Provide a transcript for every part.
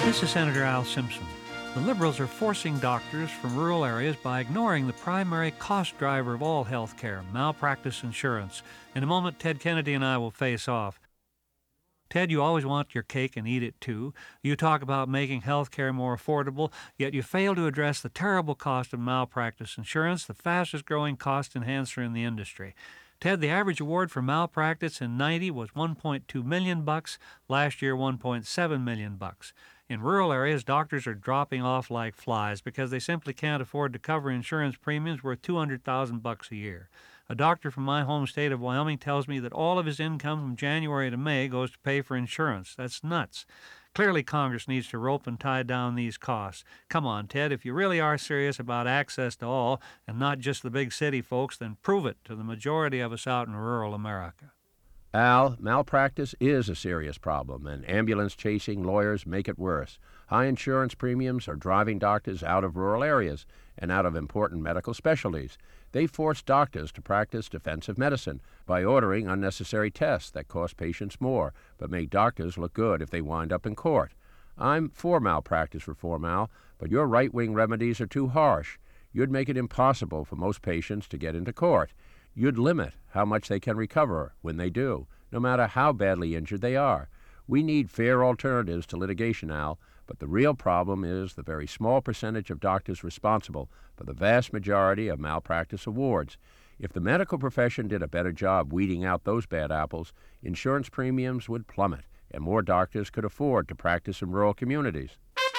This is Senator Al Simpson. The Liberals are forcing doctors from rural areas by ignoring the primary cost driver of all health care, malpractice insurance. In a moment, Ted Kennedy and I will face off. Ted, you always want your cake and eat it too. You talk about making health care more affordable, yet you fail to address the terrible cost of malpractice insurance, the fastest growing cost enhancer in the industry. Ted, the average award for malpractice in '90 was $1.2 million, last year $1.7 million. In rural areas, doctors are dropping off like flies because they simply can't afford to cover insurance premiums worth $200,000 a year. A doctor from my home state of Wyoming tells me that all of his income from January to May goes to pay for insurance. That's nuts. Clearly, Congress needs to rope and tie down these costs. Come on, Ted, if you really are serious about access to all, and not just the big city folks, then prove it to the majority of us out in rural America. Al, malpractice is a serious problem, and ambulance-chasing lawyers make it worse. High insurance premiums are driving doctors out of rural areas and out of important medical specialties. They force doctors to practice defensive medicine by ordering unnecessary tests that cost patients more, but make doctors look good if they wind up in court. I'm for malpractice reform, Al, but your right-wing remedies are too harsh. You'd make it impossible for most patients to get into court. You'd limit how much they can recover when they do, no matter how badly injured they are. We need fair alternatives to litigation, Al, but the real problem is the very small percentage of doctors responsible for the vast majority of malpractice awards. If the medical profession did a better job weeding out those bad apples, insurance premiums would plummet, and more doctors could afford to practice in rural communities.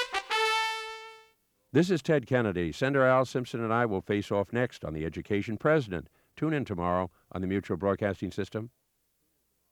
This is Ted Kennedy. Senator Al Simpson and I will face off next on The Education President. Tune in tomorrow on the Mutual Broadcasting System.